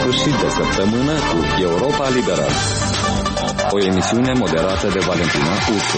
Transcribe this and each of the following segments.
sfârșit de săptămână cu Europa Liberă. O emisiune moderată de Valentina Ursu.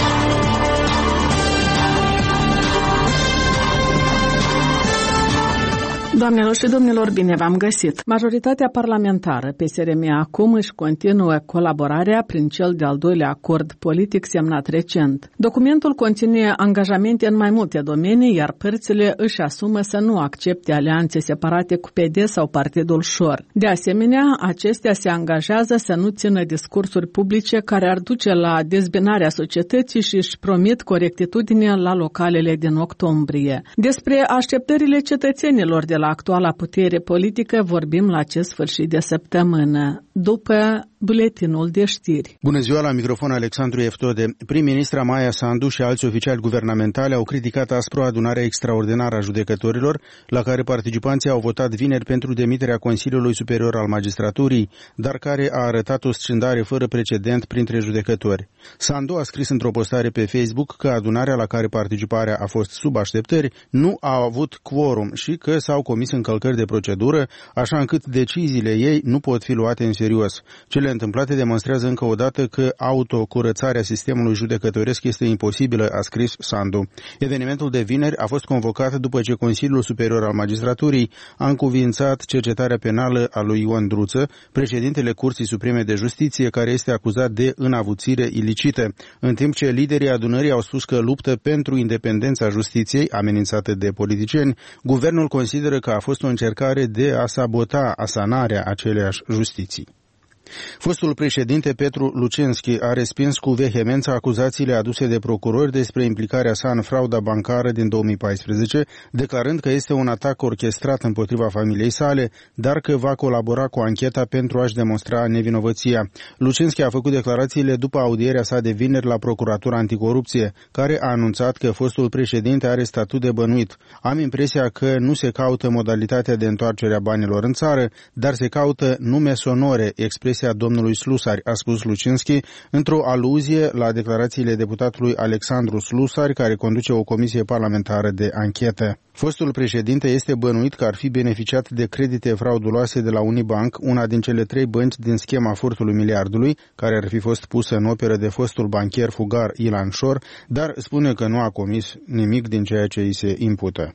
Doamnelor și domnilor, bine v-am găsit! Majoritatea parlamentară PSRM acum își continuă colaborarea prin cel de-al doilea acord politic semnat recent. Documentul conține angajamente în mai multe domenii, iar părțile își asumă să nu accepte alianțe separate cu PD sau Partidul Șor. De asemenea, acestea se angajează să nu țină discursuri publice care ar duce la dezbinarea societății și își promit corectitudine la localele din octombrie. Despre așteptările cetățenilor de la actuala putere politică vorbim la acest sfârșit de săptămână, după buletinul de știri. Bună ziua, la microfon Alexandru Eftode. Prim-ministra Maia Sandu și alți oficiali guvernamentali au criticat aspru adunarea extraordinară a judecătorilor, la care participanții au votat vineri pentru demiterea Consiliului Superior al Magistraturii, dar care a arătat o scindare fără precedent printre judecători. Sandu a scris într-o postare pe Facebook că adunarea la care participarea a fost sub așteptări nu a avut quorum și că s-au comis încălcări de procedură, așa încât deciziile ei nu pot fi luate în serios. Cele întâmplate demonstrează încă o dată că autocurățarea sistemului judecătoresc este imposibilă, a scris Sandu. Evenimentul de vineri a fost convocat după ce Consiliul Superior al Magistraturii a încuviințat cercetarea penală a lui Ion Druță, președintele Curții Supreme de Justiție, care este acuzat de înavuțire ilicită, în timp ce liderii adunării au spus că luptă pentru independența justiției, amenințată de politicieni. Guvernul consideră că a fost o încercare de a sabota asanarea aceleiași justiții. Fostul președinte Petru Lucenski a respins cu vehemență acuzațiile aduse de procurori despre implicarea sa în frauda bancară din 2014, declarând că este un atac orchestrat împotriva familiei sale, dar că va colabora cu ancheta pentru a-și demonstra nevinovăția. Lucenski a făcut declarațiile după audierea sa de vineri la Procuratura Anticorupție, care a anunțat că fostul președinte are statut de bănuit. Am impresia că nu se caută modalitatea de întoarcere a banilor în țară, dar se caută nume sonore, expresia domnului Slusari, a spus Lucinski, într-o aluzie la declarațiile deputatului Alexandru Slusari, care conduce o comisie parlamentară de anchetă. Fostul președinte este bănuit că ar fi beneficiat de credite frauduloase de la Unibank, una din cele 3 bănci din schema furtului miliardului, care ar fi fost pusă în operă de fostul banchier fugar Ilan Șor, dar spune că nu a comis nimic din ceea ce îi se impută.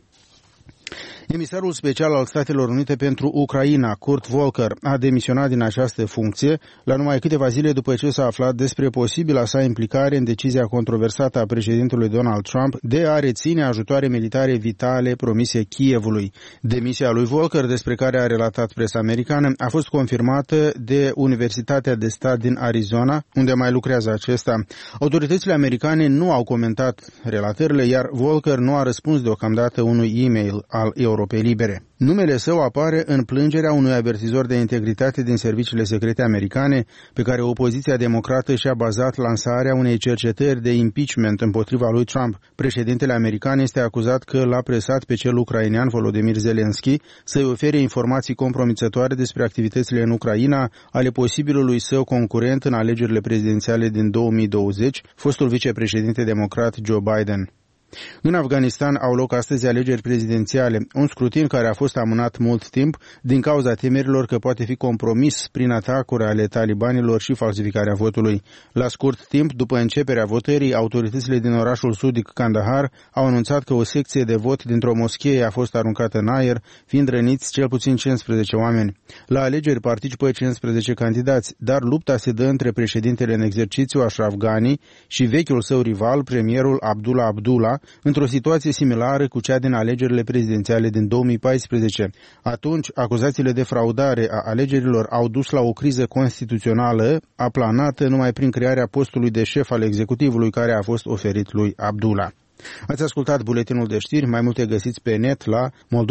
Emisarul special al Statelor Unite pentru Ucraina, Kurt Volker, a demisionat din această funcție la numai câteva zile după ce s-a aflat despre posibila sa implicare în decizia controversată a președintelui Donald Trump de a reține ajutoare militare vitale promise Kievului. Demisia lui Volker, despre care a relatat presa americană, a fost confirmată de Universitatea de Stat din Arizona, unde mai lucrează acesta. Autoritățile americane nu au comentat relatările, iar Volker nu a răspuns deocamdată unui e-mail al Europei Libere. Numele său apare în plângerea unui avertizor de integritate din serviciile secrete americane, pe care opoziția democrată și-a bazat lansarea unei cercetări de impeachment împotriva lui Trump. Președintele american este acuzat că l-a presat pe cel ucrainean Volodymyr Zelensky să-i ofere informații compromițătoare despre activitățile în Ucraina ale posibilului său concurent în alegerile prezidențiale din 2020, fostul vicepreședinte democrat Joe Biden. În Afganistan au loc astăzi alegeri prezidențiale, un scrutin care a fost amânat mult timp din cauza temerilor că poate fi compromis prin atacuri ale talibanilor și falsificarea votului. La scurt timp, după începerea votării, autoritățile din orașul sudic Kandahar au anunțat că o secție de vot dintr-o moschee a fost aruncată în aer, fiind răniți cel puțin 15 oameni. La alegeri participă 15 candidați, dar lupta se dă între președintele în exercițiu Ashraf Ghani și vechiul său rival, premierul Abdullah Abdullah, într-o situație similară cu cea din alegerile prezidențiale din 2014. Atunci, acuzațiile de fraudare a alegerilor au dus la o criză constituțională aplanată numai prin crearea postului de șef al executivului care a fost oferit lui Abdullah. Ați ascultat buletinul de știri, mai multe găsiți pe net la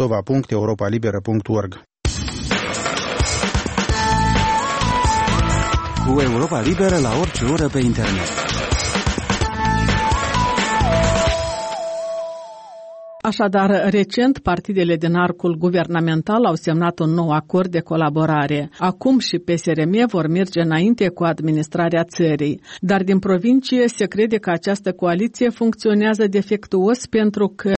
moldova.europalibera.org. Cu Europa Liberă la orice oră pe internet. Așadar, recent, partidele din arcul guvernamental au semnat un nou acord de colaborare. Acum și PSRM vor merge înainte cu administrarea țării. Dar din provincie se crede că această coaliție funcționează defectuos pentru că